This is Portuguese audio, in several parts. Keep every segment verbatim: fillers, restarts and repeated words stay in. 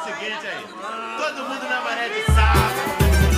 seguinte aí. Todo mundo na maré de sábado.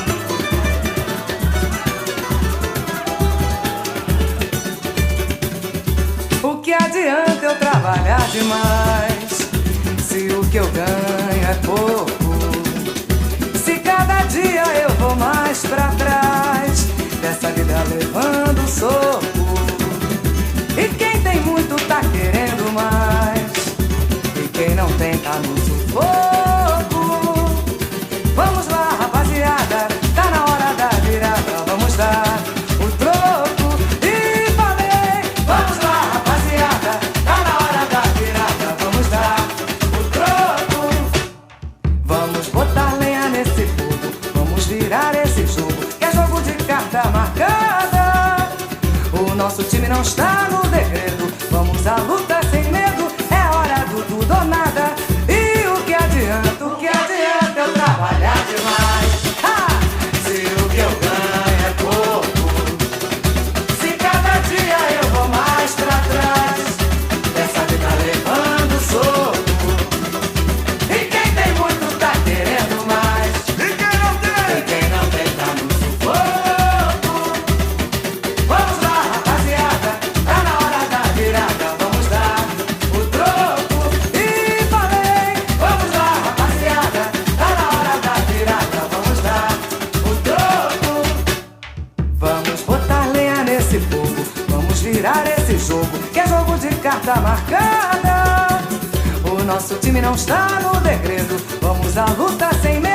O que adianta eu trabalhar demais se o que eu ganho é pouco? Se cada dia eu vou mais pra trás dessa vida levando soco. E quem tem muito tá querendo mais, e quem não tem tá no sufoco. Vamos lá, rapaziada, tá na hora da virada, vamos dar o troco. E falei, vamos lá, rapaziada, tá na hora da virada, vamos dar o troco. Vamos botar lenha nesse fogo, vamos virar esse jogo, que é jogo de carta marcada. O nosso time não está no degredo, vamos à luta sem medo, é hora do tudo ou nada. E o que adianta, o que adianta eu trabalhar demais, ah, se o que eu ganho é pouco? Se cada dia eu vou mais pra trás dessa vida levando soco. E quem tem muito tá querendo mais, E quem não tem? e quem não tem tá no sufoco. Vamos lá, rapaziada, tá na hora da virada, vamos dar o troco. E falei, vamos lá, rapaziada, tá na hora da virada, vamos dar o troco. Vamos botar lenha nesse fogo, vamos virar esse jogo, que é jogo de carta marcada. O nosso time não está no degredo, vamos à luta sem medo.